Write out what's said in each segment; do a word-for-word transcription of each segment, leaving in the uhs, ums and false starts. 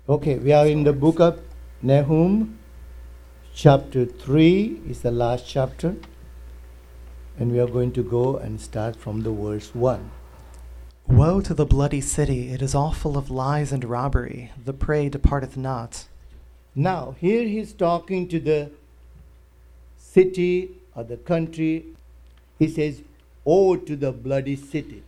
Okay, we are in the book of Nahum, chapter three is the last chapter, and we are going to go and start from the verse one. Woe to the bloody city! It is all full of lies and robbery. The prey departeth not. Now, here he's talking to the city or the country. He says, "Woe to the bloody city."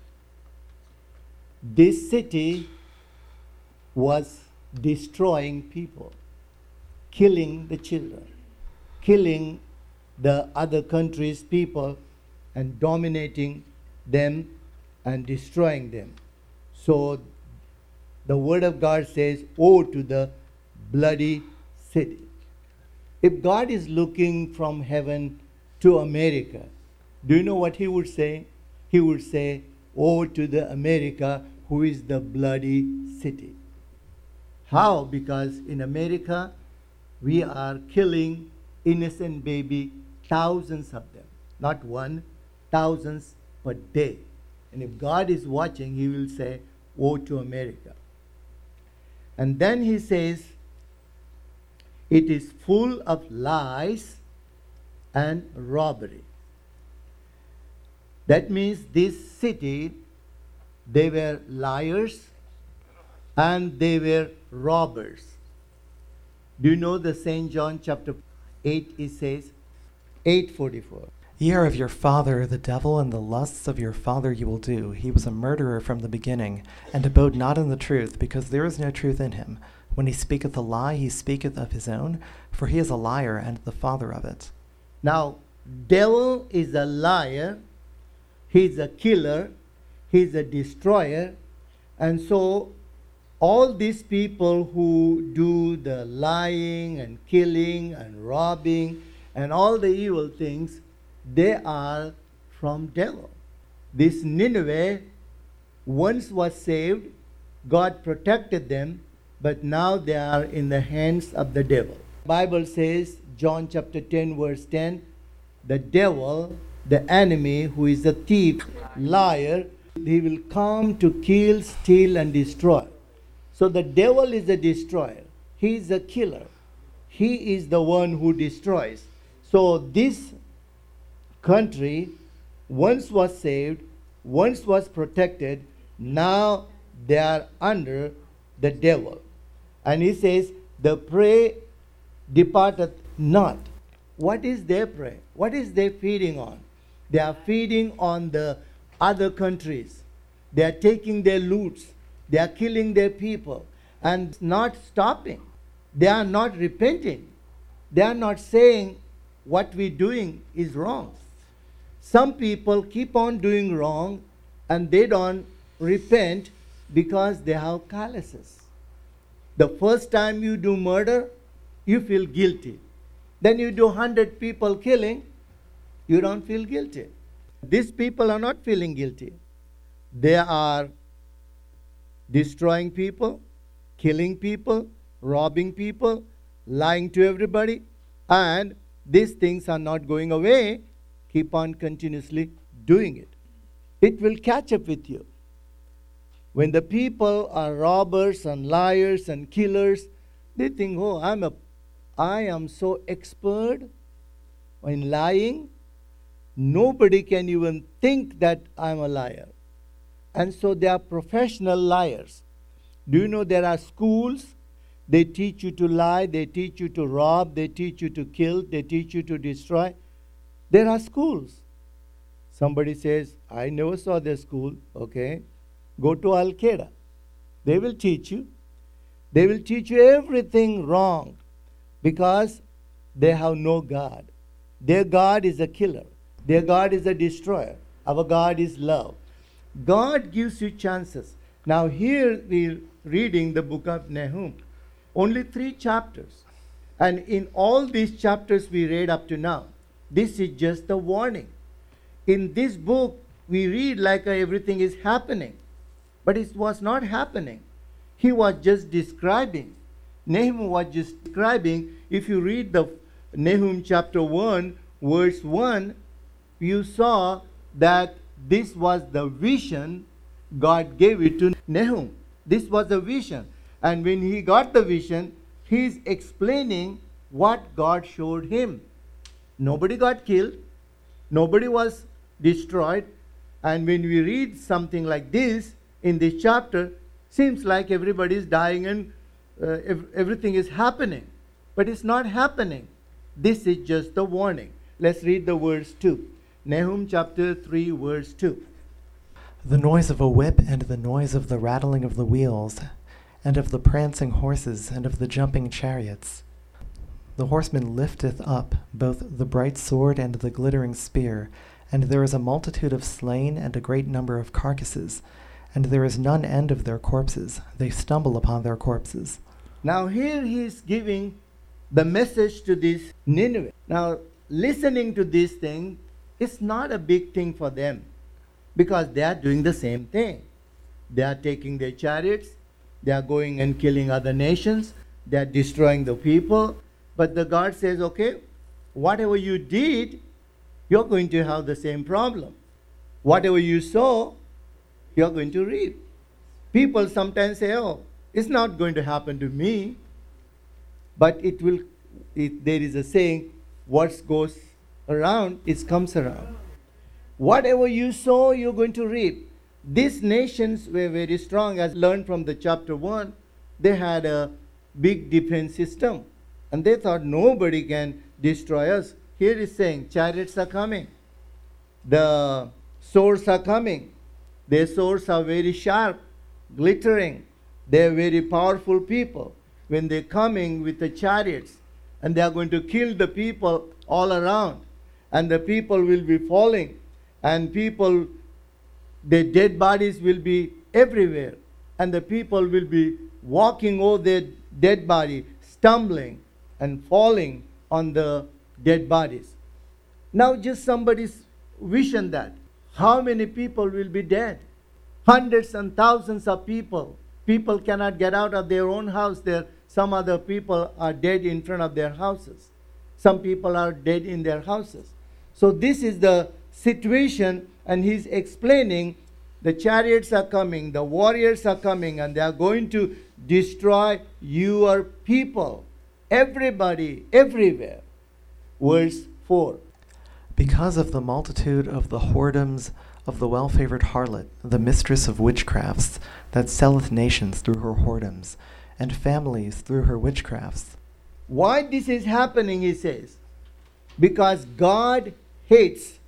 This city was destroying people, killing the children, killing the other countries' people, and dominating them and destroying them. So the word of God says, "Woe to the bloody city." If God is looking from heaven to America, do you know what he would say? He would say, "Woe to the America who is the bloody city." How? Because in America, we are killing innocent baby, thousands of them. Not one, thousands per day. And if God is watching, he will say, "Woe to America." And then he says, it is full of lies and robbery. That means this city, they were liars and they were robbers. Do you know the Saint John chapter eight, it says, eight forty-four. Ye are of your father the devil, and the lusts of your father you will do. He was a murderer from the beginning, and abode not in the truth, because there is no truth in him. When he speaketh a lie, he speaketh of his own, for he is a liar and the father of it. Now, devil is a liar, he's a killer, he's a destroyer, and so all these people who do the lying and killing and robbing and all the evil things, they are from devil. This Nineveh once was saved, God protected them, but now they are in the hands of the devil. Bible says, John chapter ten verse ten, the devil, the enemy, who is a thief, liar, he will come to kill, steal and destroy. So the devil is a destroyer. He is a killer. He is the one who destroys. So this country once was saved, once was protected, now they are under the devil. And he says, the prey departeth not. What is their prey? What is they feeding on? They are feeding on the other countries. They are taking their loots. They are killing their people and not stopping. They are not repenting. They are not saying what we're doing is wrong. Some people keep on doing wrong and they don't repent because they have calluses. The first time you do murder, you feel guilty. Then you do one hundred people killing, you don't feel guilty. These people are not feeling guilty. They are destroying people, killing people, robbing people, lying to everybody, and these things are not going away. Keep on continuously doing it. It will catch up with you. When the people are robbers and liars and killers, they think, oh, I'm a, I am so expert in lying. Nobody can even think that I'm a liar. And so they are professional liars. Do you know there are schools? They teach you to lie, they teach you to rob, they teach you to kill, they teach you to destroy. There are schools. Somebody says, I never saw their school. Okay, go to Al-Qaeda. They will teach you. They will teach you everything wrong because they have no God. Their God is a killer. Their God is a destroyer. Our God is love. God gives you chances. Now here we're reading the book of Nahum. Only three chapters. And in all these chapters we read up to now, this is just a warning. In this book, we read like everything is happening. But it was not happening. He was just describing. Nahum was just describing. If you read the Nahum chapter one, verse one, you saw that this was the vision God gave it to Nahum. This was a vision. And when he got the vision, he's explaining what God showed him. Nobody got killed. Nobody was destroyed. And when we read something like this in this chapter, seems like everybody is dying and uh, ev- everything is happening. But it's not happening. This is just the warning. Let's read the verse two. Nahum chapter three, verse two. The noise of a whip and the noise of the rattling of the wheels, and of the prancing horses and of the jumping chariots. The horseman lifteth up both the bright sword and the glittering spear, and there is a multitude of slain and a great number of carcasses, and there is none end of their corpses. They stumble upon their corpses. Now here he is giving the message to this Nineveh. Now listening to this thing is not a big thing for them, because they are doing the same thing. They are taking their chariots, they are going and killing other nations, they are destroying the people. But the God says, okay, whatever you did, you're going to have the same problem. Whatever you sow, you're going to reap. People sometimes say, oh, it's not going to happen to me. But it will, it, there is a saying, what goes around, it comes around. Whatever you sow, you're going to reap. These nations were very strong, as learned from the chapter one. They had a big defense system. And they thought nobody can destroy us. Here is saying, chariots are coming. The swords are coming. Their swords are very sharp, glittering. They are very powerful people. When they're coming with the chariots, and they are going to kill the people all around. And the people will be falling. And people, their dead bodies will be everywhere. And the people will be walking over their dead body, stumbling and falling on the dead bodies. Now just somebody's vision that. How many people will be dead? Hundreds and thousands of people. People cannot get out of their own house. There, some other people are dead in front of their houses. Some people are dead in their houses. So this is the situation, and he's explaining the chariots are coming, the warriors are coming, and they are going to destroy your people. Everybody, everywhere. Verse four. Because of the multitude of the whoredoms of the well-favored harlot, the mistress of witchcrafts, that selleth nations through her whoredoms, and families through her witchcrafts. Why this is happening, he says? Because God hates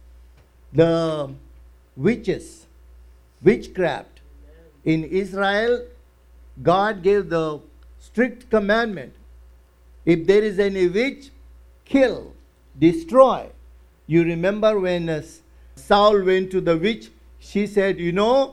the witches, witchcraft. In Israel, God gave the strict commandment. If there is any witch, kill, destroy. You remember when uh, Saul went to the witch, she said, you know,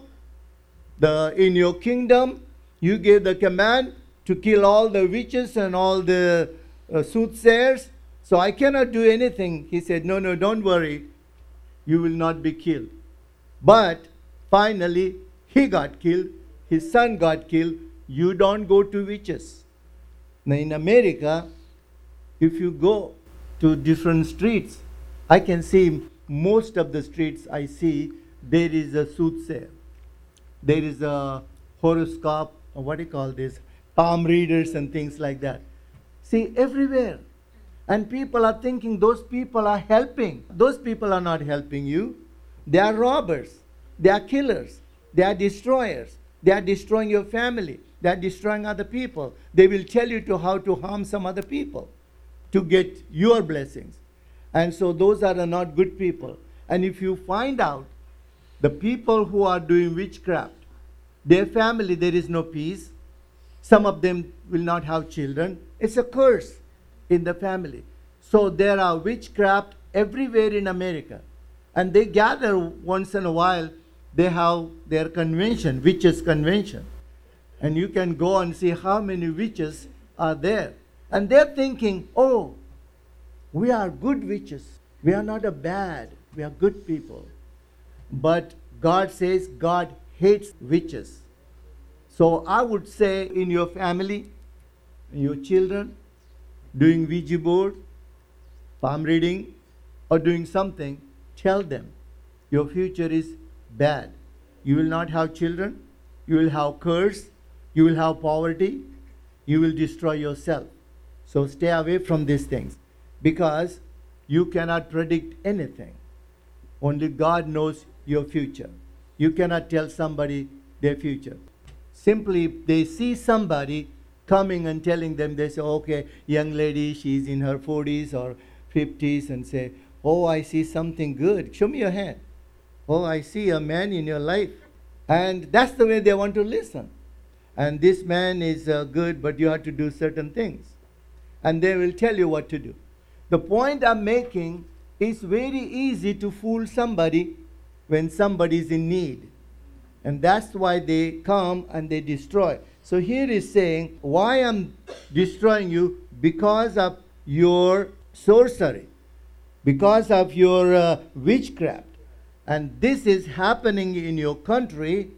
the in your kingdom, you gave the command to kill all the witches and all the uh, soothsayers, so I cannot do anything. He said, no, no, don't worry, you will not be killed. But finally, he got killed, his son got killed. You don't go to witches. Now in America, if you go to different streets, I can see most of the streets I see, there is a soothsayer. There is a horoscope, or what do you call this, palm readers and things like that. See, everywhere. And people are thinking those people are helping. Those people are not helping you. They are robbers. They are killers. They are destroyers. They are destroying your family. They are destroying other people. They will tell you to how to harm some other people to get your blessings. And so those are not good people. And if you find out the people who are doing witchcraft, their family, there is no peace. Some of them will not have children. It's a curse in the family. So there are witchcraft everywhere in America. And they gather once in a while. They have their convention, witches' convention. And you can go and see how many witches are there. And they're thinking, oh, we are good witches. We are not a bad. We are good people. But God says God hates witches. So I would say in your family, your children, doing Ouija board, palm reading, or doing something, tell them your future is bad. You will not have children. You will have curse. You will have poverty. You will destroy yourself. So stay away from these things, because you cannot predict anything. Only God knows your future. You cannot tell somebody their future. Simply, they see somebody coming and telling them, they say, okay, young lady, she's in her forties or fifties, and say, oh, I see something good. Show me your hand. Oh, I see a man in your life. And that's the way they want to listen. And this man is uh, good, but you have to do certain things. And they will tell you what to do. The point I'm making is very easy to fool somebody when somebody is in need. And that's why they come and they destroy. So here is saying, why I'm destroying you? Because of your sorcery, because of your uh, witchcraft. And this is happening in your country.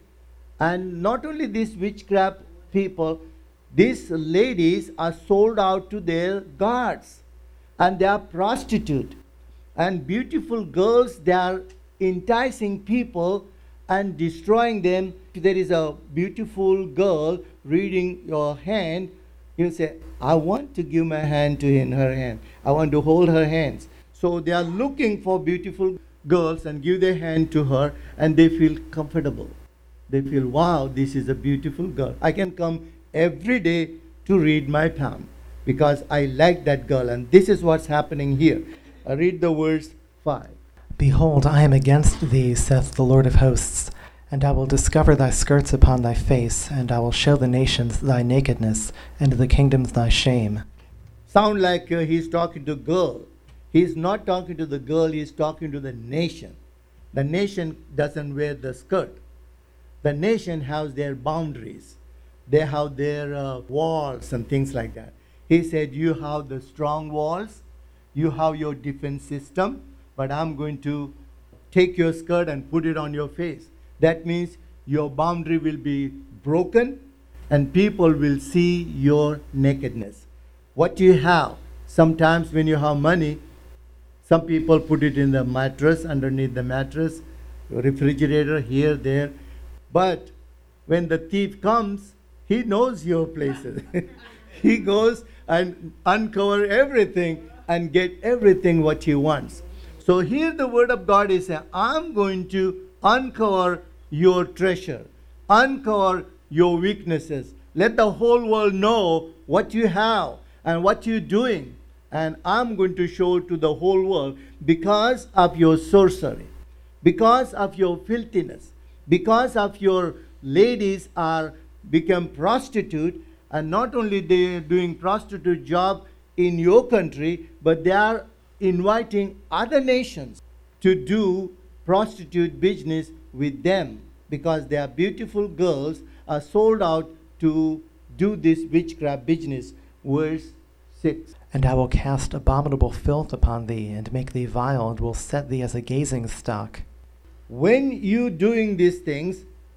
And not only these witchcraft people, these ladies are sold out to their gods. And they are prostitute. And beautiful girls, they are enticing people and destroying them. If there is a beautiful girl reading your hand, you say, I want to give my hand to in her hand. I want to hold her hands. So they are looking for beautiful girls and give their hand to her, and they feel comfortable. They feel, wow, this is a beautiful girl. I can come every day to read my palm because I like that girl. And this is what's happening here. I read the verse five. Behold, I am against thee, saith the Lord of hosts, and I will discover thy skirts upon thy face, and I will show the nations thy nakedness, and the kingdoms thy shame. Sound like uh, he's talking to a girl. He's not talking to the girl, he's talking to the nation. The nation doesn't wear the skirt. The nation has their boundaries. They have their uh, walls and things like that. He said, you have the strong walls, you have your defense system, but I'm going to take your skirt and put it on your face. That means your boundary will be broken and people will see your nakedness. What you have, sometimes when you have money, some people put it in the mattress, underneath the mattress, refrigerator, here, there. But when the thief comes, he knows your places. He goes and uncover everything and get everything what he wants. So here the word of God is saying, I'm going to uncover your treasure, uncover your weaknesses. Let the whole world know what you have and what you're doing. And I'm going to show to the whole world because of your sorcery, because of your filthiness, because of your ladies are become prostitute, and not only they are doing prostitute job in your country, but they are inviting other nations to do prostitute business with them because their beautiful girls are sold out to do this witchcraft business. Verse six. And I will cast abominable filth upon thee, and make thee vile, and will set thee as a gazing stock. When you doing these things,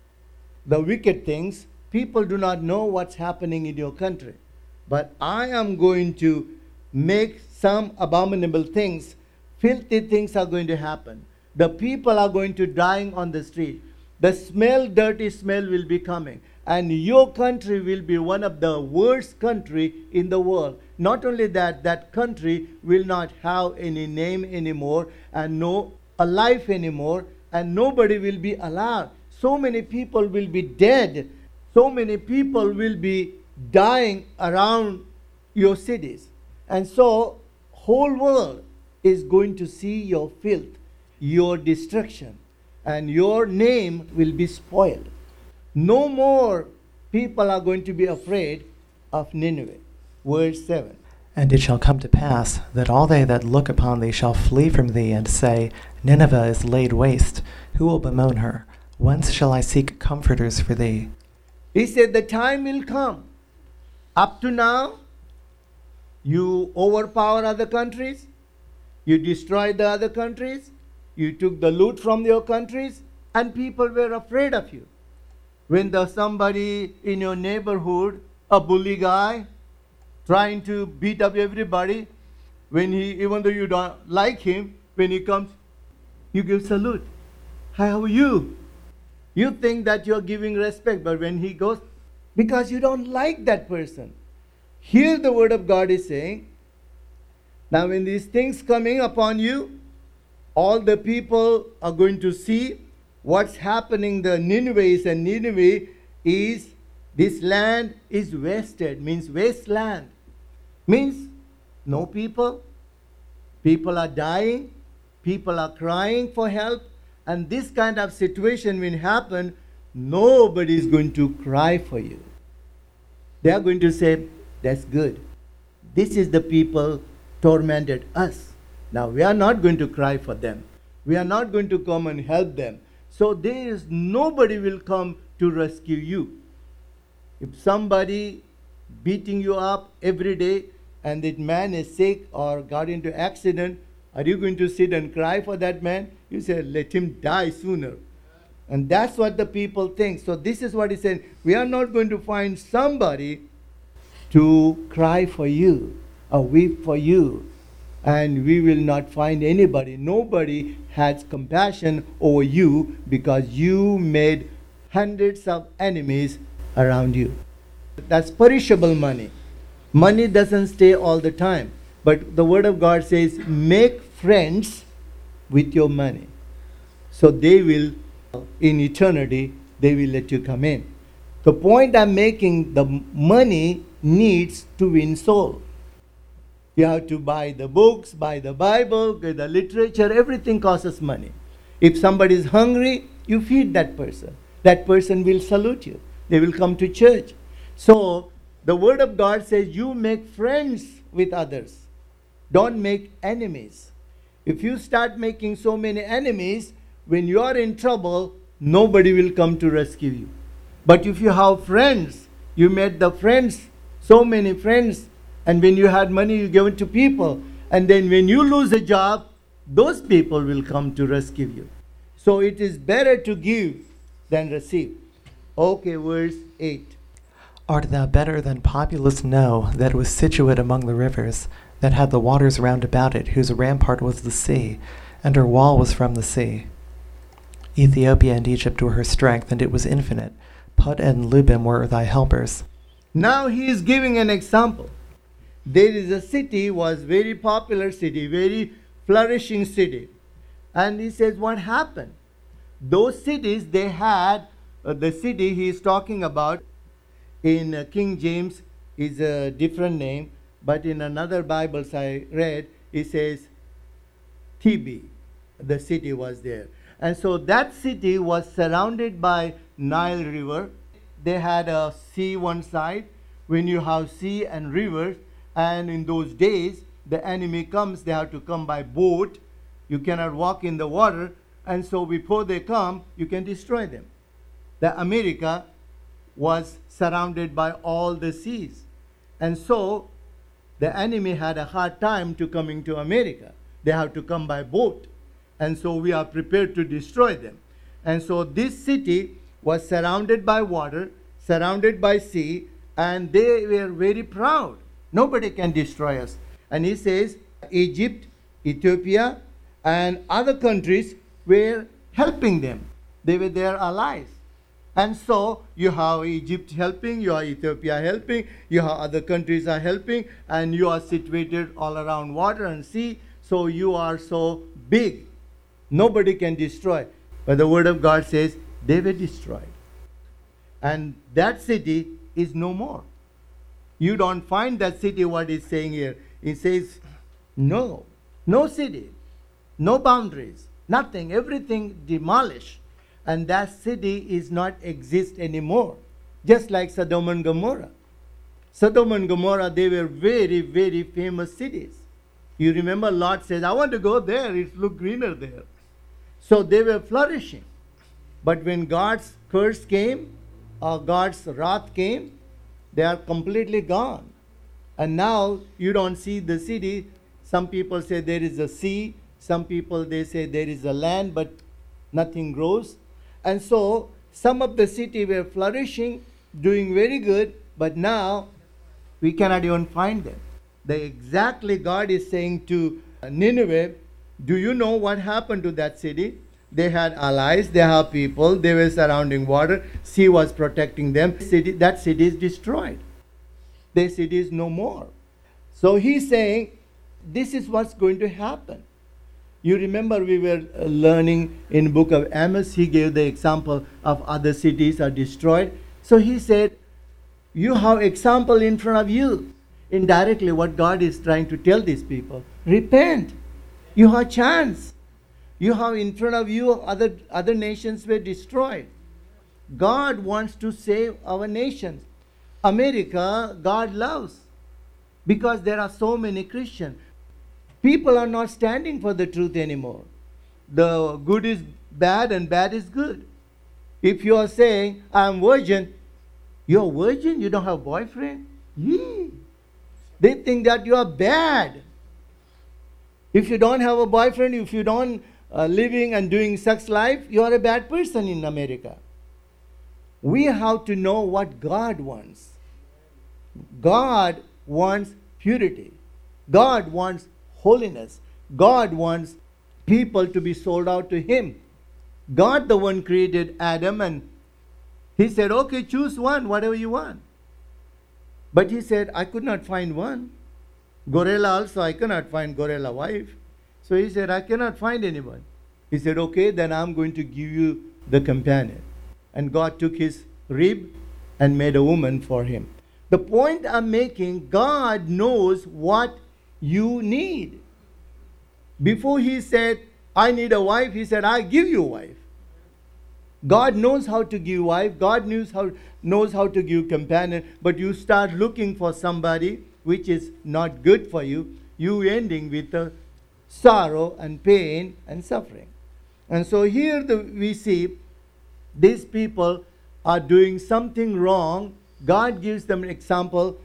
the wicked things, people do not know what's happening in your country. But I am going to make some abominable things. Filthy things are going to happen. The people are going to dying on the street. The smell, dirty smell will be coming. And your country will be one of the worst country in the world. Not only that, that country will not have any name anymore and no a life anymore, and nobody will be alive. So many people will be dead. So many people will be dying around your cities. And so whole world is going to see your filth, your destruction, and your name will be spoiled. No more people are going to be afraid of Nineveh. Verse seven. And it shall come to pass that all they that look upon thee shall flee from thee, and say, Nineveh is laid waste. Who will bemoan her? Whence shall I seek comforters for thee? He said the time will come. Up to now, you overpower other countries. You destroyed the other countries. You took the loot from your countries. And people were afraid of you. When there's somebody in your neighborhood, a bully guy, trying to beat up everybody, when he, even though you don't like him, when he comes, you give salute. How are you? You think that you're giving respect, but when he goes, because you don't like that person. Here the word of God is saying, now when these things coming upon you, all the people are going to see what's happening. The Ninevites and Nineveh is, this land is wasted, means wasteland. Means no people, people are dying, people are crying for help, and this kind of situation will happen, nobody is going to cry for you. They are going to say, that's good. This is the people tormented us. Now we are not going to cry for them. We are not going to come and help them. So there is nobody will come to rescue you. If somebody beating you up every day and that man is sick or got into accident, are you going to sit and cry for that man? You say, let him die sooner. And that's what the people think. So this is what he said. We are not going to find somebody to cry for you or weep for you. And we will not find anybody. Nobody has compassion over you because you made hundreds of enemies around you. That's perishable money. Money doesn't stay all the time. But the word of God says, make friends with your money. So they will, in eternity, they will let you come in. The point I'm making, the money needs to win soul. You have to buy the books, buy the Bible, get the literature, everything costs money. If somebody is hungry, you feed that person. That person will salute you. They will come to church. So the word of God says you make friends with others. Don't make enemies. If you start making so many enemies, when you are in trouble, nobody will come to rescue you. But if you have friends, you made the friends, so many friends, and when you had money, you gave it to people. And then when you lose a job, those people will come to rescue you. So it is better to give than receive. Okay, verse eight. Art thou better than populous No, that was situate among the rivers, that had the waters round about it, whose rampart was the sea, and her wall was from the sea? Ethiopia and Egypt were her strength, and it was infinite. Put and Lubim were thy helpers. Now he is giving an example. There is a city, was very popular city, very flourishing city. And he says, what happened? Those cities, they had, uh, the city he is talking about, in uh, King James is a different name, but in another Bibles I read, it says Thebe, the city was there. And so that city was surrounded by Nile River. They had a sea one side. When you have sea and rivers, and in those days, the enemy comes, they have to come by boat. You cannot walk in the water. And so before they come, you can destroy them. The America was surrounded by all the seas. And so the enemy had a hard time to coming to America. They have to come by boat. And so we are prepared to destroy them. And so this city was surrounded by water, surrounded by sea, and they were very proud. Nobody can destroy us. And he says, Egypt, Ethiopia, and other countries were helping them. They were their allies. And so you have Egypt helping, you have Ethiopia helping, you have other countries are helping, and you are situated all around water and sea, so you are so big. Nobody can destroy. But the word of God says they were destroyed. And that city is no more. You don't find that city, what it's saying here. It says, no, no city, no boundaries, nothing, everything demolished. And that city is not exist anymore. Just like Sodom and Gomorrah. Sodom and Gomorrah, they were very, very famous cities. You remember Lot says, I want to go there, it looks greener there. So they were flourishing. But when God's curse came, or God's wrath came, they are completely gone. And now you don't see the city. Some people say there is a sea. Some people, they say there is a land, but nothing grows. And so some of the city were flourishing, doing very good, but now we cannot even find them. The exactly God is saying to Nineveh, do you know what happened to that city? They had allies, they have people, they were surrounding water, sea was protecting them. City, that city is destroyed. Their city is no more. So he's saying, this is what's going to happen. You remember we were learning in book of Amos, he gave the example of other cities are destroyed. So he said, you have example in front of you. Indirectly what God is trying to tell these people, repent. You have chance. You have in front of you other, other nations were destroyed. God wants to save our nations. America, God loves because there are so many Christians. People are not standing for the truth anymore. The good is bad and bad is good. If you are saying, I'm virgin, you're virgin, you don't have a boyfriend? Yee. They think that you are bad. If you don't have a boyfriend, if you don't uh, living and doing sex life, you are a bad person in America. We have to know what God wants. God wants purity. God wants holiness. God wants people to be sold out to Him. God, the one created Adam, and He said, okay, choose one, whatever you want. But He said, I could not find one. Gorilla also, I cannot find gorilla wife. So He said, I cannot find anyone. He said, okay, then I'm going to give you the companion. And God took His rib and made a woman for him. The point I'm making, God knows what you need. Before He said, I need a wife, He said, I give you a wife. God knows how to give wife. God knows how, knows how to give companion. But you start looking for somebody which is not good for you, you ending with uh, sorrow and pain and suffering. And so here the, we see these people are doing something wrong. God gives them an example.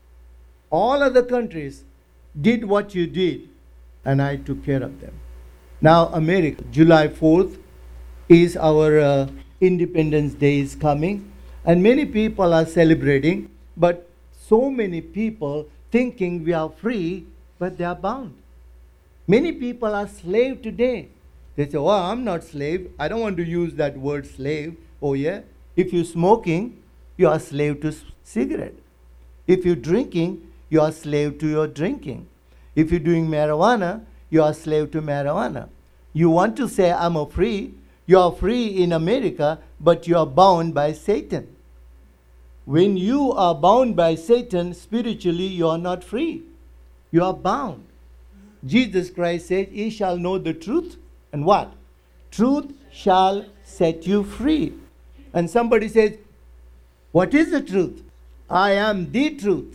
All other countries did what you did, and I took care of them. Now America, July fourth is our uh, Independence Day is coming, and many people are celebrating, but so many people thinking we are free, but they are bound. Many people are slave today. They say, oh, I'm not slave. I don't want to use that word slave. Oh yeah, if you're smoking, you are slave to cigarette. If you're drinking, you are slave to your drinking. If you're doing marijuana, you are slave to marijuana. You want to say, I'm a free. You are free in America, but you are bound by Satan. When you are bound by Satan, spiritually, you are not free. You are bound. Jesus Christ said, ye shall know the truth. And what? Truth shall set you free. And somebody says, what is the truth? I am the truth.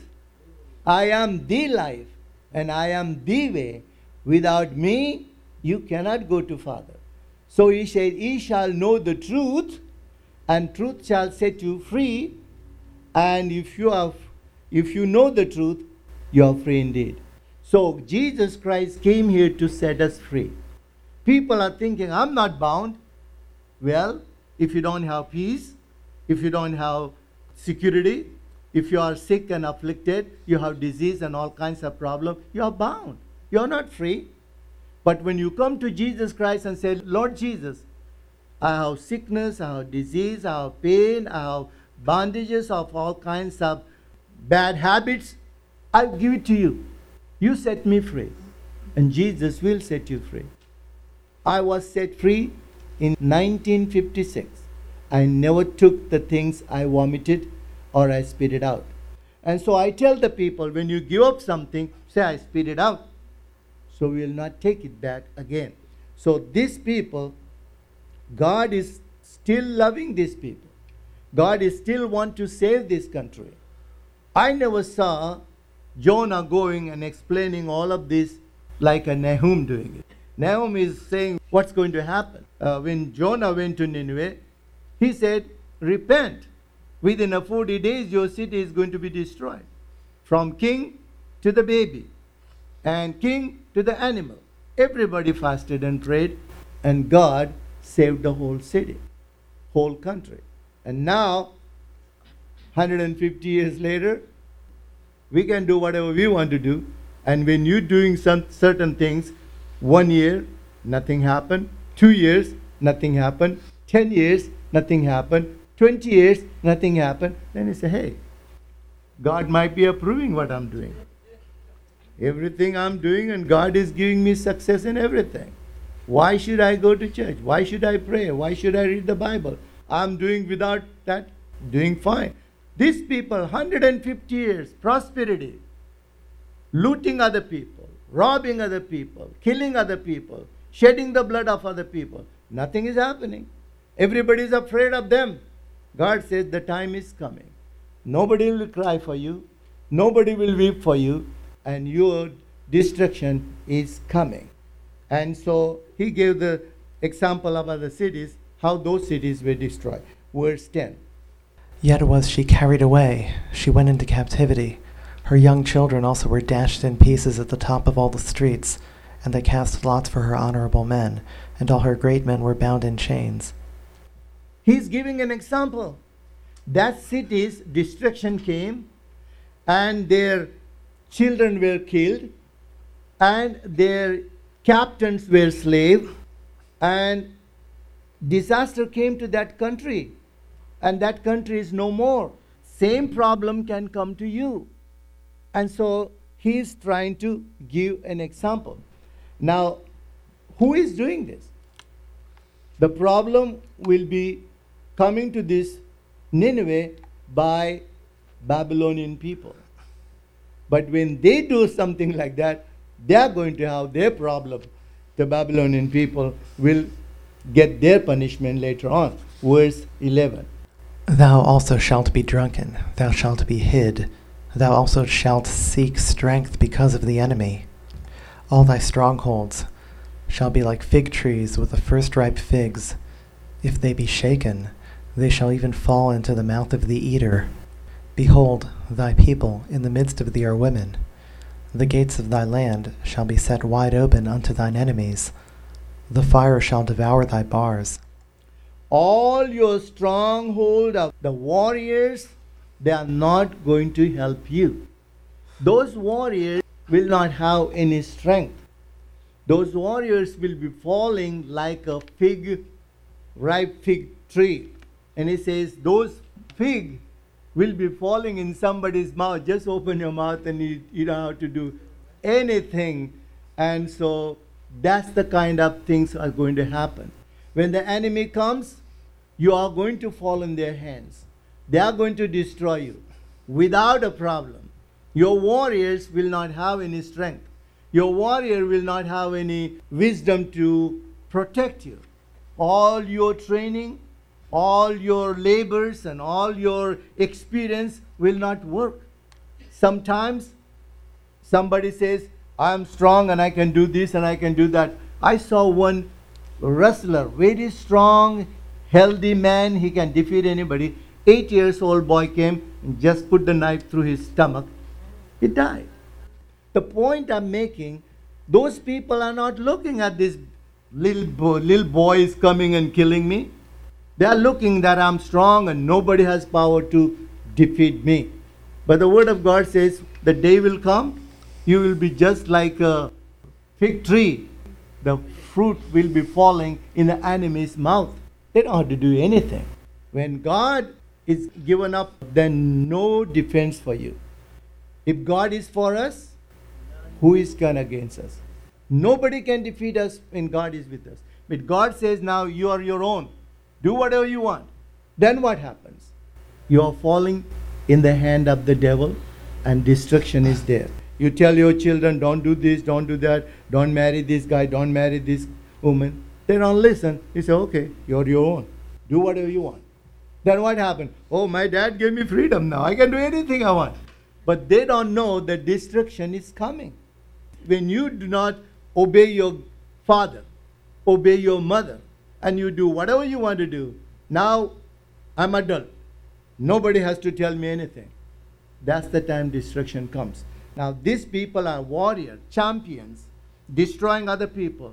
I am the life. And I am the way. Without me, you cannot go to Father. So He said, ye shall know the truth, and truth shall set you free. And if you have, if you know the truth, you are free indeed. So Jesus Christ came here to set us free. People are thinking, I'm not bound. Well, if you don't have peace, if you don't have security, if you are sick and afflicted, you have disease and all kinds of problems, you are bound. You are not free. But when you come to Jesus Christ and say, Lord Jesus, I have sickness, I have disease, I have pain, I have bondages of all kinds of bad habits, I give it to you. You set me free. And Jesus will set you free. I was set free in nineteen fifty-six. I never took the things I vomited or I spit it out. And so I tell the people, when you give up something, say, I spit it out. So we will not take it back again. So these people, God is still loving these people. God is still want to save this country. I never saw Jonah going and explaining all of this like a Nahum doing it. Nahum is saying what's going to happen. Uh, when Jonah went to Nineveh, he said, repent. Within a forty days, your city is going to be destroyed. From king to the baby, and king to the animal. Everybody fasted and prayed, and God saved the whole city, whole country. And now, one hundred fifty years later, we can do whatever we want to do. And when you're doing some certain things, one year, nothing happened. Two years, nothing happened. ten years, nothing happened. twenty years, nothing happened. Then you say, hey, God might be approving what I'm doing. Everything I'm doing, and God is giving me success in everything. Why should I go to church? Why should I pray? Why should I read the Bible? I'm doing without that, doing fine. These people, one hundred fifty years, prosperity, looting other people, robbing other people, killing other people, shedding the blood of other people. Nothing is happening. Everybody is afraid of them. God says the time is coming. Nobody will cry for you. Nobody will weep for you. And your destruction is coming. And so he gave the example of other cities, how those cities were destroyed. Verse ten. Yet was she carried away. She went into captivity. Her young children also were dashed in pieces at the top of all the streets, and they cast lots for her honorable men, and all her great men were bound in chains. He's giving an example. That city's destruction came, and their children were killed, and their captains were slaves, and disaster came to that country, and that country is no more. Same problem can come to you. And so he is trying to give an example. Now, who is doing this? The problem will be coming to this Nineveh by Babylonian people. But when they do something like that, they are going to have their problem. The Babylonian people will get their punishment later on. Verse eleven. Thou also shalt be drunken, thou shalt be hid, thou also shalt seek strength because of the enemy. All thy strongholds shall be like fig trees with the first ripe figs. If they be shaken, they shall even fall into the mouth of the eater. Behold, thy people in the midst of thee are women. The gates of thy land shall be set wide open unto thine enemies. The fire shall devour thy bars. All your stronghold of the warriors, they are not going to help you. Those warriors will not have any strength. Those warriors will be falling like a fig, ripe fig tree. And he says, those fig will be falling in somebody's mouth. Just open your mouth and you, you don't have to do anything. And so that's the kind of things are going to happen. When the enemy comes, you are going to fall in their hands. They are going to destroy you without a problem. Your warriors will not have any strength. Your warrior will not have any wisdom to protect you. All your training, all your labors, and all your experience will not work. Sometimes somebody says, I am strong and I can do this and I can do that. I saw one wrestler, very strong, healthy man, he can defeat anybody. Eight years old boy came and just put the knife through his stomach. He died. The point I'm making, those people are not looking at this little boy, little boy is coming and killing me. They are looking that I'm strong and nobody has power to defeat me. But the word of God says, the day will come, you will be just like a fig tree. The fruit will be falling in the enemy's mouth. They don't have to do anything. When God is given up, then no defense for you. If God is for us, who is can against us? Nobody can defeat us when God is with us. But God says, now you are your own. Do whatever you want. Then what happens? You are falling in the hand of the devil and destruction is there. You tell your children, don't do this, don't do that, don't marry this guy, don't marry this woman. They don't listen. You say, okay, you're your own. Do whatever you want. Then what happened? Oh, my dad gave me freedom now. I can do anything I want. But they don't know that destruction is coming. When you do not obey your father, obey your mother, and you do whatever you want to do, now I'm adult. Nobody has to tell me anything. That's the time destruction comes. Now these people are warriors, champions, destroying other people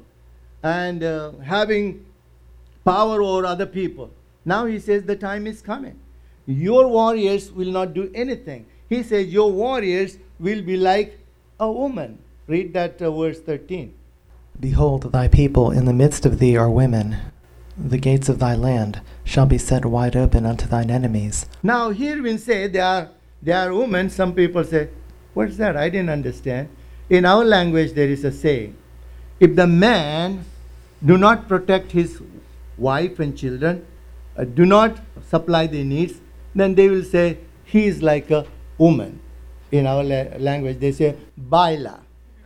and uh, having power over other people. Now he says the time is coming. Your warriors will not do anything. He says your warriors will be like a woman. Read that uh, verse thirteen. Behold, thy people in the midst of thee are women. The gates of thy land shall be set wide open unto thine enemies. Now here we say they are, they are women. Some people say, what's that? I didn't understand. In our language there is a saying, if the man do not protect his wife and children, uh, do not supply their needs, then they will say he is like a woman. In our la- language they say baila.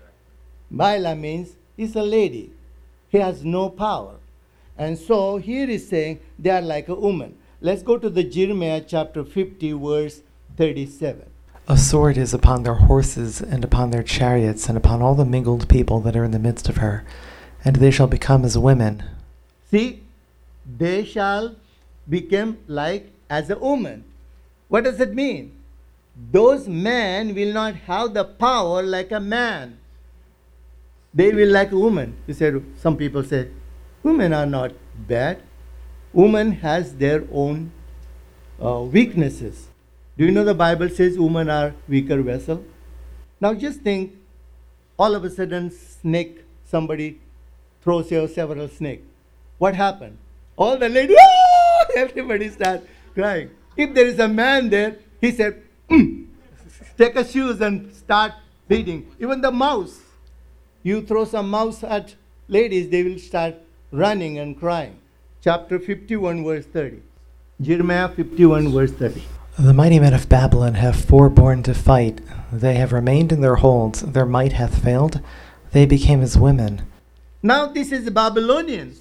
Baila means he's a lady. He has no power. And so here is saying they are like a woman. Let's go to the Jeremiah chapter fifty, verse thirty-seven. A sword is upon their horses, and upon their chariots, and upon all the mingled people that are in the midst of her, and they shall become as women. See, they shall become like as a woman. What does it mean? Those men will not have the power like a man. They will like a woman. You said, some people say, women are not bad. Woman has their own uh, weaknesses. Do you know the Bible says women are weaker vessel? Now just think, all of a sudden snake, somebody throws you several snake. What happened? All the ladies, everybody start crying. If there is a man there, he said, mm, take a shoes and start beating. Even the mouse. You throw some mouse at ladies, they will start running and crying. Chapter fifty-one, verse thirty. Jeremiah fifty-one, verse thirty. The mighty men of Babylon have forborne to fight. They have remained in their holds. Their might hath failed. They became as women. Now this is the Babylonians.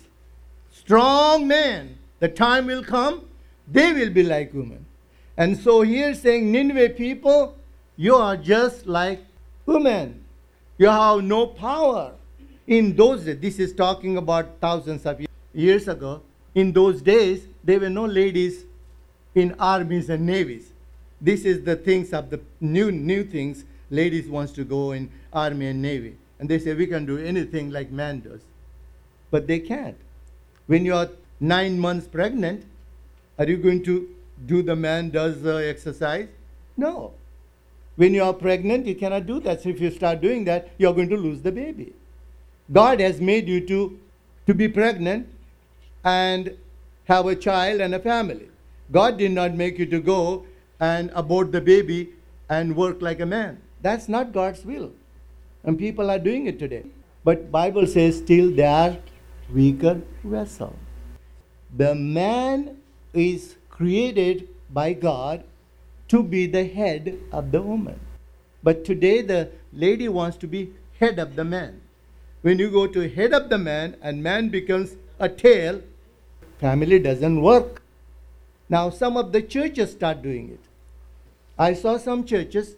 Strong men. The time will come, they will be like women. And so here saying, Nineveh people, you are just like women. You have no power. In those days, this is talking about thousands of years ago. In those days, there were no ladies in armies and navies. This is the things of the new new things. Ladies wants to go in army and navy. And they say, we can do anything like man does. But they can't. When you are nine months pregnant, are you going to do the man does uh, exercise? No. When you are pregnant, you cannot do that. So if you start doing that, you are going to lose the baby. God has made you to, to be pregnant and have a child and a family. God did not make you to go and abort the baby and work like a man. That's not God's will. And people are doing it today. But Bible says still they are weaker vessel. The man is created by God to be the head of the woman. But today the lady wants to be head of the man. When you go to head of the man and man becomes a tail, family doesn't work. Now some of the churches start doing it. I saw some churches,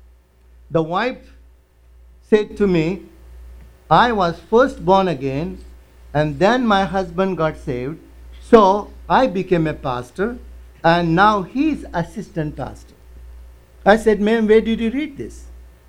the wife said to me, I was first born again and then my husband got saved. So I became a pastor and now he's assistant pastor. I said, ma'am, where did you read this?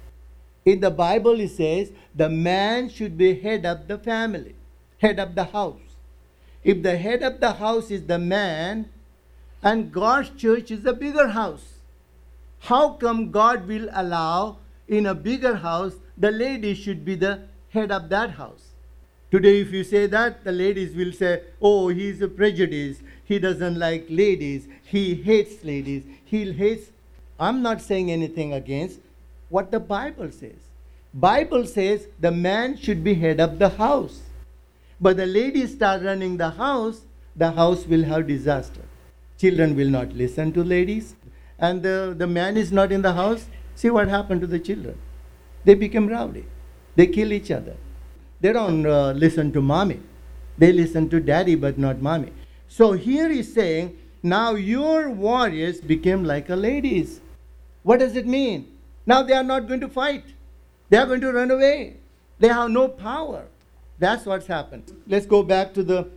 In the Bible it says the man should be head of the family, head of the house. If the head of the house is the man and God's church is a bigger house, how come God will allow in a bigger house the lady should be the head of that house? Today if you say that, the ladies will say, oh, he's a prejudice. He doesn't like ladies. He hates ladies. He hates. I'm not saying anything against what the Bible says. Bible says the man should be head of the house. But the ladies start running the house, the house will have disaster. Children will not listen to ladies. And the, the man is not in the house. See what happened to the children. They become rowdy. They kill each other. They don't uh, listen to mommy. They listen to daddy, but not mommy. So here he's saying, now your warriors became like a ladies. What does it mean? Now they are not going to fight. They are going to run away. They have no power. That's what's happened. Let's go back to the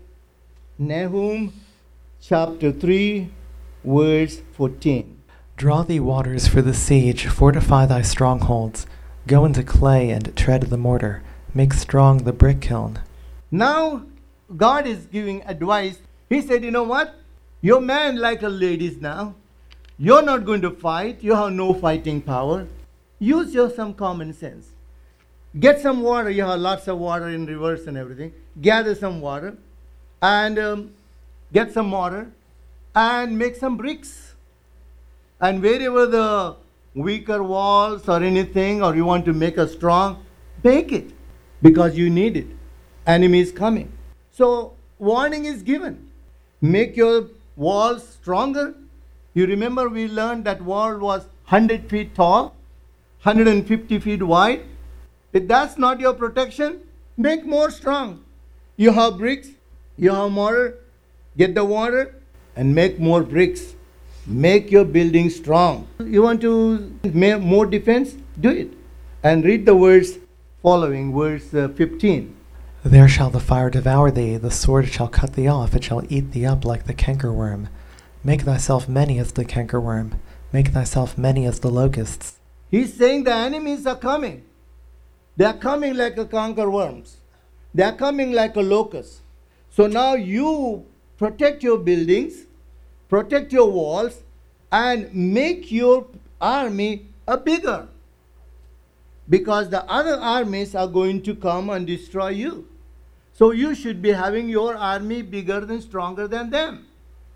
Nahum chapter three, verse fourteen. Draw thee waters for the siege, fortify thy strongholds. Go into clay and tread the mortar. Make strong the brick kiln. Now, God is giving advice. He said, you know what? You're man like a ladies now. You're not going to fight. You have no fighting power. Use your some common sense. Get some water. You have lots of water in rivers and everything. Gather some water and um, get some mortar and make some bricks. And wherever the weaker walls or anything, or you want to make a strong, make it, because you need it. Enemy is coming. So warning is given. Make your walls stronger. You remember we learned that wall was one hundred feet tall, one hundred fifty feet wide. If that's not your protection, make more strong. You have bricks, you have mortar, get the water and make more bricks. Make your building strong. You want to make more defense? Do it. And read the words following, verse uh, fifteen. There shall the fire devour thee, the sword shall cut thee off, it shall eat thee up like the cankerworm. Make thyself many as the cankerworm, make thyself many as the locusts. He's saying the enemies are coming. They are coming like a cankerworms. They are coming like a locust. So now you protect your buildings, protect your walls, and make your army a bigger. Because the other armies are going to come and destroy you. So you should be having your army bigger than stronger than them.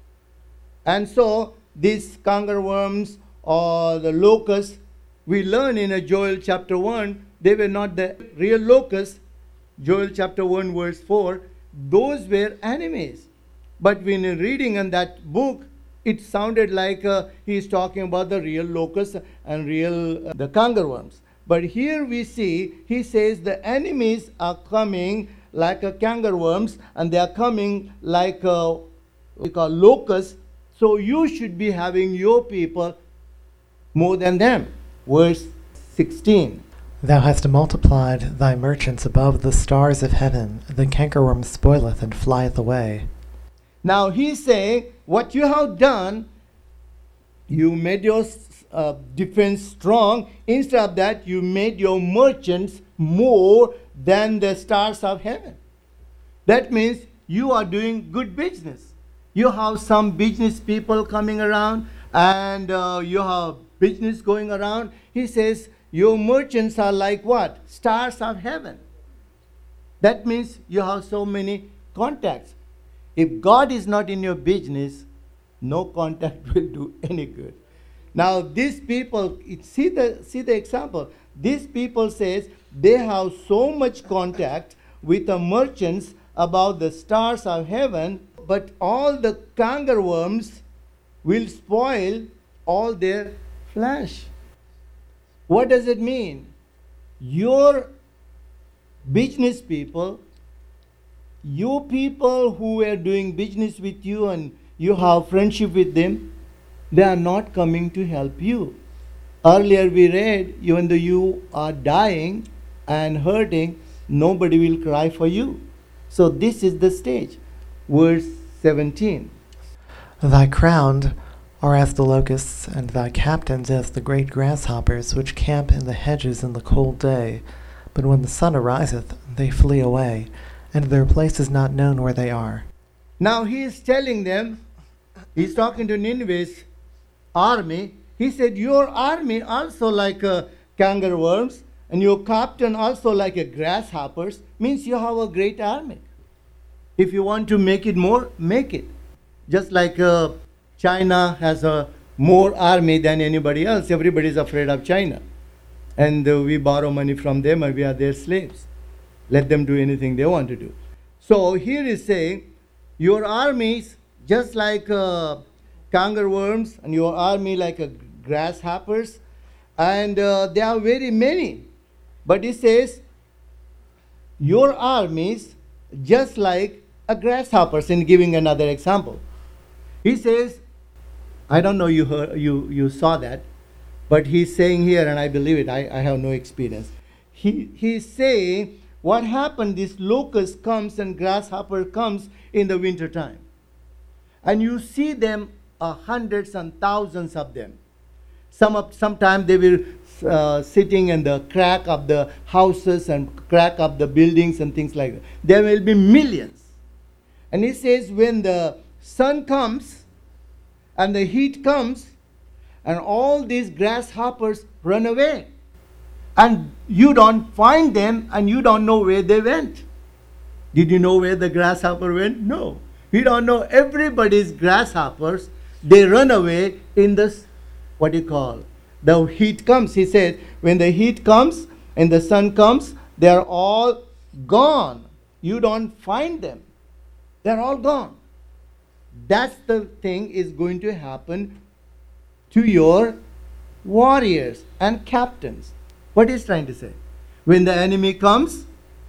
And so these cankerworms or the locusts, we learn in a Joel chapter one, they were not the real locusts. Joel chapter one verse four, those were enemies. But when you're reading in that book, it sounded like uh, he's talking about the real locusts and real uh, the cankerworms. But here we see, he says the enemies are coming like a cankerworms, and they are coming like a, like a locust. So you should be having your people more than them. Verse sixteen. Thou hast multiplied thy merchants above the stars of heaven. The cankerworm spoileth and flieth away. Now he's saying, what you have done, you made your uh, defense strong. Instead of that, you made your merchants more than the stars of heaven. That means you are doing good business. You have some business people coming around, and uh, you have business going around. He says, your merchants are like what? Stars of heaven. That means you have so many contacts. If God is not in your business, no contact will do any good. Now these people, see the, see the example. These people says they have so much contact with the merchants about the stars of heaven, but all the cankerworms will spoil all their flesh. What does it mean? Your business people, you people who are doing business with you and you have friendship with them, they are not coming to help you. Earlier we read, even though you are dying and hurting, nobody will cry for you. So this is the stage. Verse seventeen. Thy crown are as the locusts, and thy captains as the great grasshoppers, which camp in the hedges in the cold day. But when the sun ariseth, they flee away, and their place is not known where they are. Now he is telling them, he's talking to Nineveh's army. He said, your army also like a cankerworms, and your captain also like a grasshoppers, means you have a great army. If you want to make it more, make it. Just like uh, China has a more army than anybody else. Everybody is afraid of China. And uh, we borrow money from them and we are their slaves. Let them do anything they want to do. So here is saying, your armies just like uh, cankerworms, and your army like a grasshoppers, and uh, there are very many. But he says, your armies just like a grasshoppers, in giving another example. He says, I don't know you heard, you, you saw that, but he's saying here, and I believe it, I, I have no experience. He, he's saying, what happened, this locust comes and grasshopper comes in the winter time. And you see them, uh, hundreds and thousands of them. Some of, sometimes they will uh, sitting in the crack of the houses and crack of the buildings and things like that. There will be millions. And he says, when the sun comes and the heat comes, and all these grasshoppers run away, and you don't find them and you don't know where they went. Did you know where the grasshopper went? No. We don't know. Everybody's grasshoppers, they run away in this, what do you call, the heat comes. He said, when the heat comes and the sun comes, they are all gone. You don't find them. They're all gone. That's the thing is going to happen to your warriors and captains. What is trying to say? When the enemy comes,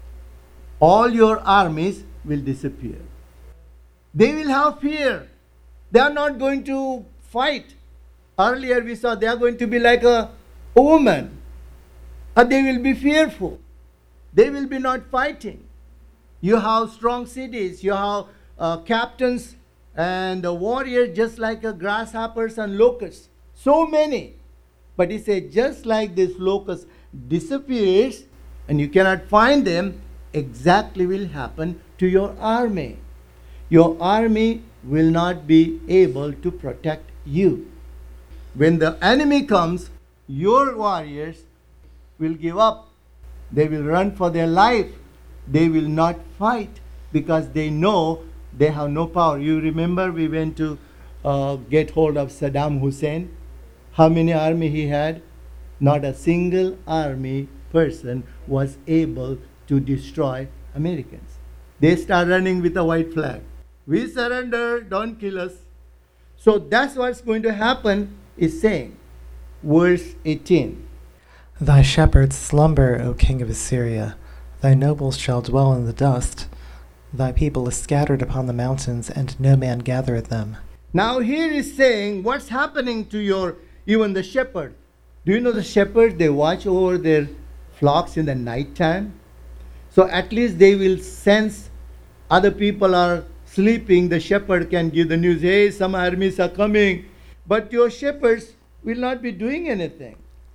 all your armies will disappear. They will have fear. They are not going to fight. Earlier we saw they are going to be like a, a woman. Or they will be fearful. They will be not fighting. You have strong cities. You have uh, captains and the warriors just like a grasshoppers and locusts. So many. But he said just like this locust disappears and you cannot find them, exactly will happen to your army. Your army will not be able to protect you. When the enemy comes, your warriors will give up. They will run for their life. They will not fight because they know they have no power. You remember we went to uh, get hold of Saddam Hussein. How many army he had? Not a single army person was able to destroy Americans. They start running with a white flag. We surrender, don't kill us. So that's what's going to happen, is saying. Verse eighteen. Thy shepherds slumber, O king of Assyria. Thy nobles shall dwell in the dust. Thy people is scattered upon the mountains, and no man gathereth them. Now here is saying what's happening to your, even the shepherd. Do you know the shepherds, they watch over their flocks in the night time? So at least they will sense other people are sleeping. The shepherd can give the news, hey, some armies are coming. But your shepherds will not be doing anything.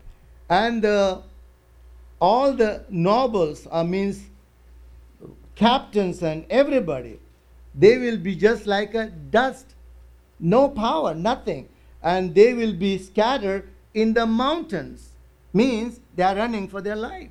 And uh, all the nobles, I means captains and everybody, they will be just like a dust. No power, nothing. And they will be scattered in the mountains. Means they are running for their life.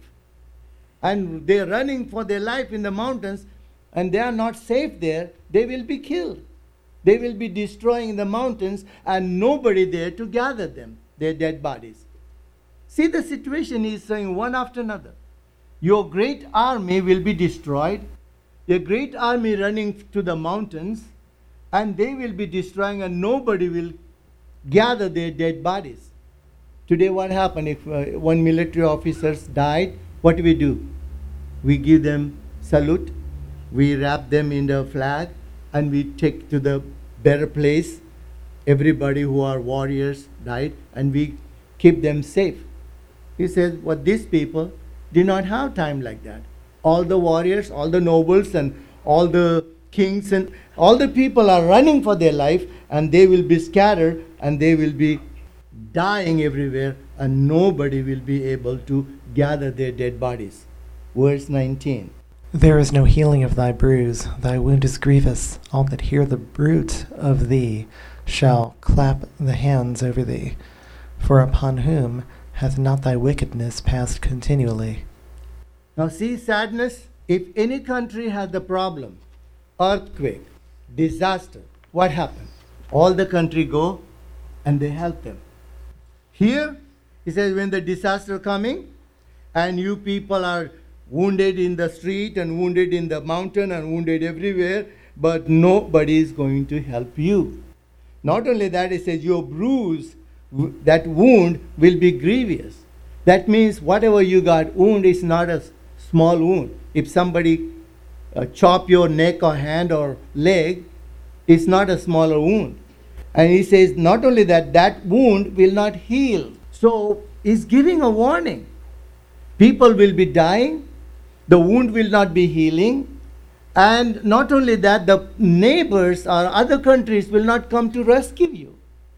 And they are running for their life in the mountains, and they are not safe there. They will be killed. They will be destroying the mountains, and nobody there to gather them, their dead bodies. See, the situation is saying one after another. Your great army will be destroyed. A great army running to the mountains, and they will be destroying, and nobody will gather their dead bodies. Today what happened if uh, one military officers died? What do we do? We give them salute. We wrap them in the flag, and we take to the better place. Everybody who are warriors died, and we keep them safe. He says, well, these people did not have time like that. All the warriors, all the nobles, and all the kings, and all the people are running for their life, and they will be scattered, and they will be dying everywhere, and nobody will be able to gather their dead bodies. Verse nineteen. There is no healing of thy bruise. Thy wound is grievous. All that hear the bruit of thee shall clap the hands over thee. For upon whom hath not thy wickedness passed continually? Now see sadness. If any country has the problem, earthquake, disaster, what happened? All the country go and they help them. Here, he says, when the disaster coming, and you people are wounded in the street and wounded in the mountain and wounded everywhere, but nobody is going to help you. Not only that, it says your bruise, w- that wound will be grievous. That means whatever you got, wound is not a small wound. If somebody uh, chop your neck or hand or leg, it's not a smaller wound. And he says not only that, that wound will not heal. So he's giving a warning. People will be dying. The wound will not be healing. And not only that, the neighbors or other countries will not come to rescue you.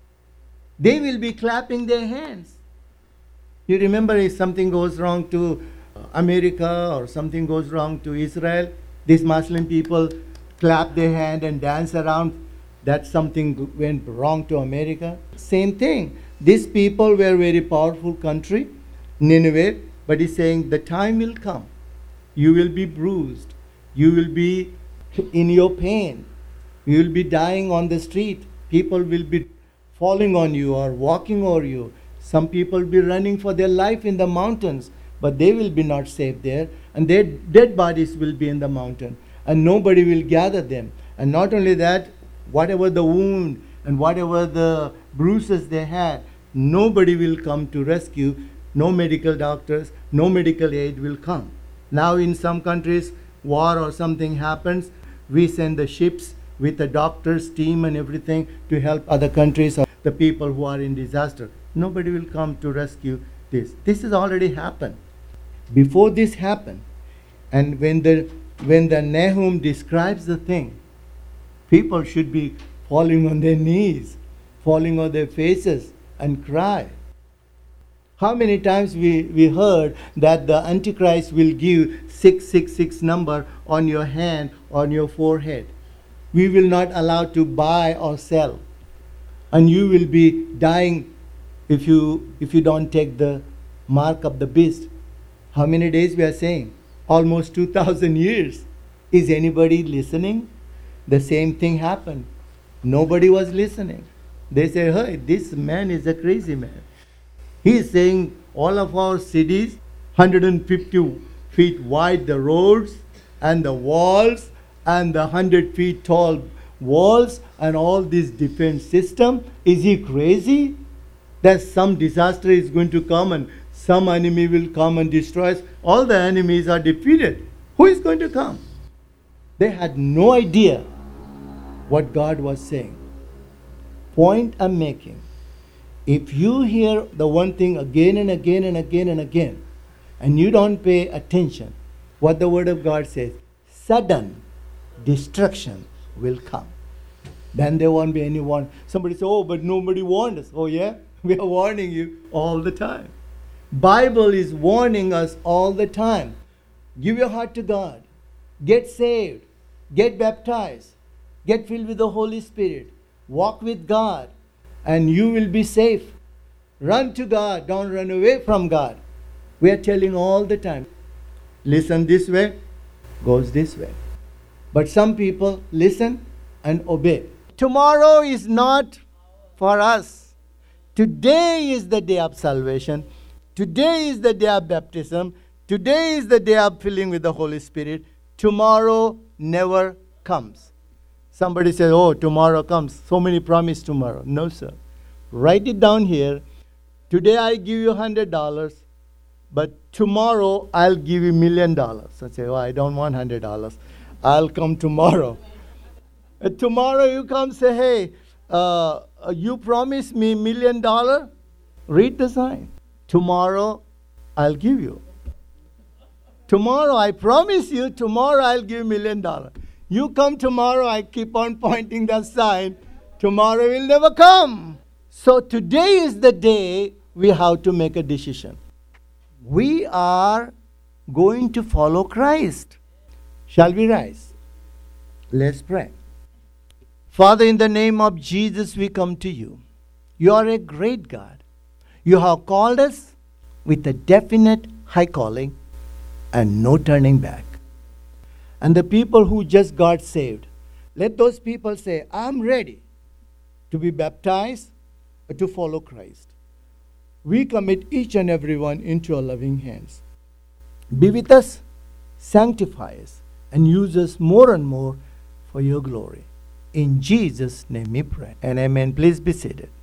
They will be clapping their hands. You remember if something goes wrong to America or something goes wrong to Israel, these Muslim people clap their hand and dance around. That something went wrong to America. Same thing. These people were a very powerful country, Nineveh, but he's saying the time will come. You will be bruised. You will be in your pain. You will be dying on the street. People will be falling on you or walking over you. Some people will be running for their life in the mountains, but they will be not safe there, and their dead bodies will be in the mountain, and nobody will gather them. And not only that, whatever the wound and whatever the bruises they had, nobody will come to rescue. No medical doctors, no medical aid will come. Now in some countries, war or something happens, we send the ships with the doctors, team and everything to help other countries or the people who are in disaster. Nobody will come to rescue this. This has already happened. Before this happened, and when the when the Nahum describes the thing, people should be falling on their knees, falling on their faces and cry. How many times we, we heard that the Antichrist will give six six six number on your hand, on your forehead. We will not allow to buy or sell. And you will be dying if you if you don't take the mark of the beast. How many days we are saying? Almost two thousand years. Is anybody listening? The same thing happened. Nobody was listening. They say, hey, this man is a crazy man. He is saying all of our cities, one hundred fifty feet wide the roads and the walls and the one hundred feet tall walls and all this defense system. Is he crazy? That some disaster is going to come and some enemy will come and destroy us. All the enemies are defeated. Who is going to come? They had no idea what God was saying. Point I'm making. If you hear the one thing again and again and again and again, and you don't pay attention, what the Word of God says, sudden destruction will come. Then there won't be anyone. Somebody say, oh, but nobody warned us. Oh yeah? We are warning you all the time. Bible is warning us all the time. Give your heart to God. Get saved. Get baptized. Get filled with the Holy Spirit. Walk with God. And you will be safe. Run to God. Don't run away from God. We are telling all the time. Listen this way, goes this way. But some people listen and obey. Tomorrow is not for us. Today is the day of salvation. Today is the day of baptism. Today is the day of filling with the Holy Spirit. Tomorrow never comes. Somebody says, oh, tomorrow comes. So many promise tomorrow. No, sir. Write it down here. Today I give you one hundred dollars, but tomorrow I'll give you a million dollars. I say, oh, I don't want one hundred dollars. I'll come tomorrow. And tomorrow you come say, hey, uh, you promised me a million dollars. Read the sign. Tomorrow I'll give you. Tomorrow I promise you, tomorrow I'll give you a million dollars. You come tomorrow, I keep on pointing the sign. Tomorrow will never come. So today is the day we have to make a decision. We are going to follow Christ. Shall we rise? Let's pray. Father, in the name of Jesus, we come to you. You are a great God. You have called us with a definite high calling and no turning back. And the people who just got saved, let those people say, I'm ready to be baptized or to follow Christ. We commit each and every one into your loving hands. Be with us, sanctify us, and use us more and more for your glory. In Jesus' name we pray. And amen. Please be seated.